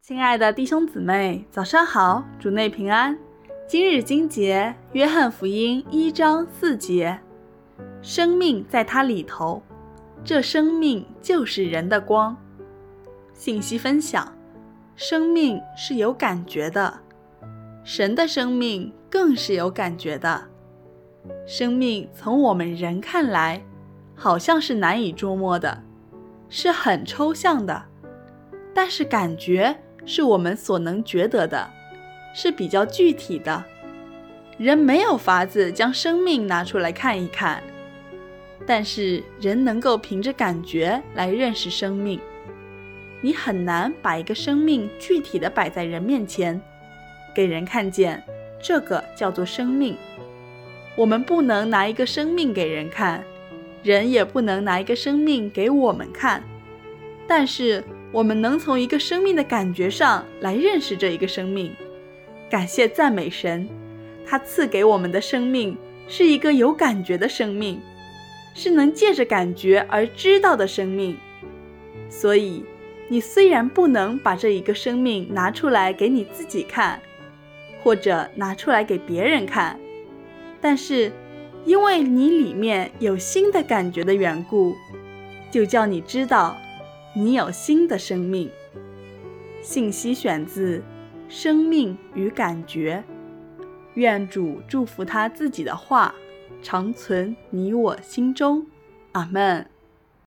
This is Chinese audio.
亲爱的弟兄姊妹，早上好，主内平安。今日经节，约翰福音1章4节，生命在它里头，这生命就是人的光。信息分享，生命是有感觉的，神的生命更是有感觉的。生命从我们人看来，好像是难以捉摸的，是很抽象的，但是感觉是我们所能觉得的，是比较具体的。人没有法子将生命拿出来看一看，但是人能够凭着感觉来认识生命。你很难把一个生命具体的摆在人面前，给人看见，这个叫做生命。我们不能拿一个生命给人看，人也不能拿一个生命给我们看，但是我们能从一个生命的感觉上来认识这一个生命。感谢赞美神，他赐给我们的生命是一个有感觉的生命，是能借着感觉而知道的生命。所以你虽然不能把这一个生命拿出来给你自己看，或者拿出来给别人看，但是因为你里面有新的感觉的缘故，就叫你知道你有新的生命。信息选自《生命与感觉》，愿主祝福他自己的话，常存你我心中。阿们。